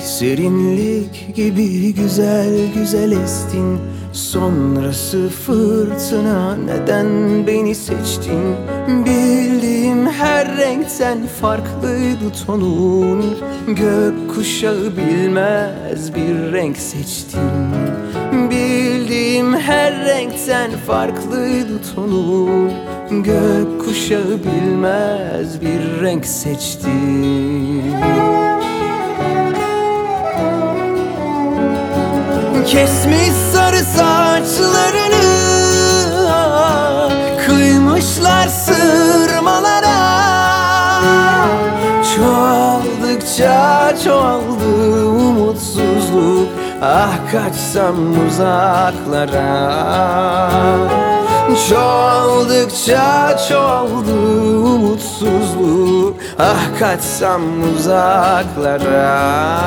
Serinlik gibi güzel güzel estin, sonrası fırtına. Neden beni seçtin? Bildiğim her renkten farklıydı tonun. Gökkuşağı bilmez bir renk seçtin. Bildiğim her renkten farklıydı tonun. Gökkuşağı bilmez bir renk seçtin. Kesmiş sarı saçlarını, kıymışlar sırmalara. Çoğaldıkça çoğaldı umutsuzluk, ah kaçsam uzaklara. Çoğaldıkça çoğaldı umutsuzluk, ah kaçsam uzaklara.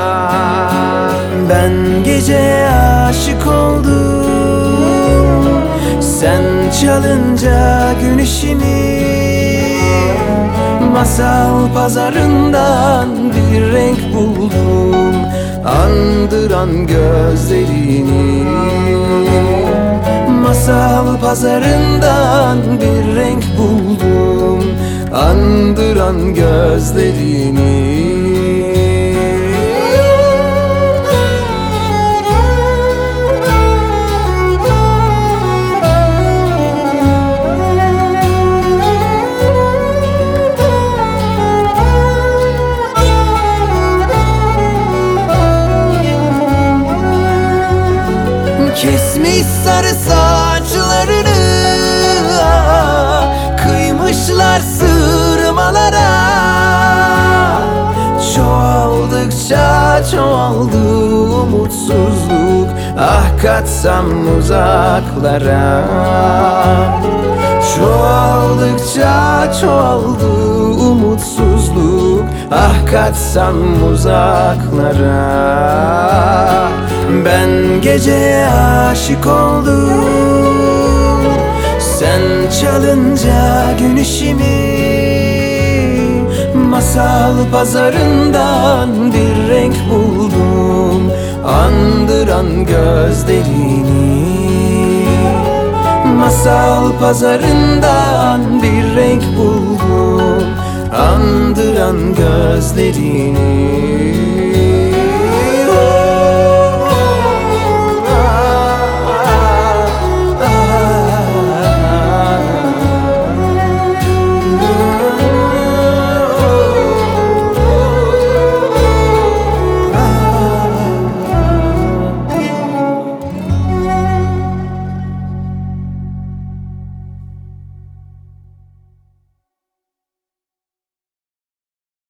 Ben geceye aşık oldum, sen çalınca gün ışını. Masal pazarından bir renk buldum, andıran gözlerini. Masal pazarından bir renk buldum, andıran gözlerini. Kesmiş sarı saçlarını, kıymışlar sırmalara. Çoğaldıkça çoğaldı umutsuzluk, ah kaçsam uzaklara. Çoğaldıkça çoğaldı umutsuzluk, ah kaçsam uzaklara. Ben geceye aşık oldum, sen çalınca gün ışını. Masal pazarından bir renk buldum, andıran gözlerini. Masal pazarından bir renk buldum, andıran gözlerini.